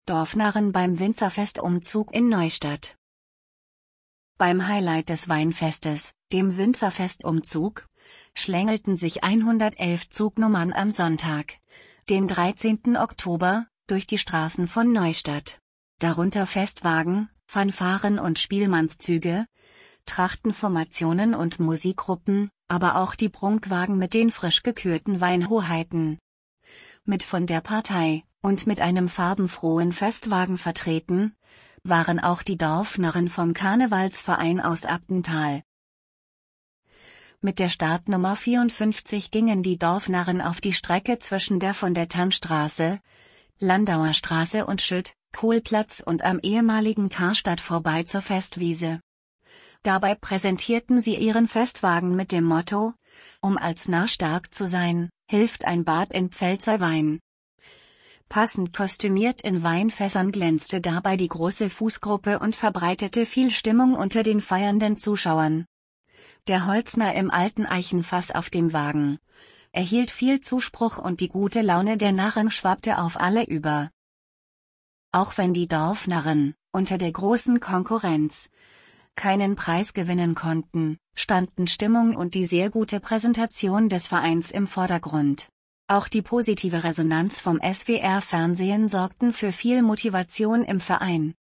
Dorfnarren beim Winzerfestumzug in Neustadt. Beim Highlight des Weinfestes, dem Winzerfestumzug, schlängelten sich 111 Zugnummern am Sonntag, den 13. Oktober, durch die Straßen von Neustadt. Darunter Festwagen, Fanfaren und Spielmannszüge, Trachtenformationen und Musikgruppen, aber auch die Prunkwagen mit den frisch gekürten Weinhoheiten. Mit von der Partei und mit einem farbenfrohen Festwagen vertreten, waren auch die Dorfnarren vom Karnevalsverein aus Abtental. Mit der Startnummer 54 gingen die Dorfnarren auf die Strecke zwischen der von der Tannstraße, Landauer Straße und Schütt-Kohlplatz und am ehemaligen Karstadt vorbei zur Festwiese. Dabei präsentierten sie ihren Festwagen mit dem Motto: Um als Narr stark zu sein, hilft ein Bad in Pfälzer Wein. Passend kostümiert in Weinfässern glänzte dabei die große Fußgruppe und verbreitete viel Stimmung unter den feiernden Zuschauern. Der Holzner im alten Eichenfass auf dem Wagen erhielt viel Zuspruch und die gute Laune der Narren schwappte auf alle über. Auch wenn die Dorfnarren, unter der großen Konkurrenz, keinen Preis gewinnen konnten, standen Stimmung und die sehr gute Präsentation des Vereins im Vordergrund. Auch die positive Resonanz vom SWR-Fernsehen sorgten für viel Motivation im Verein.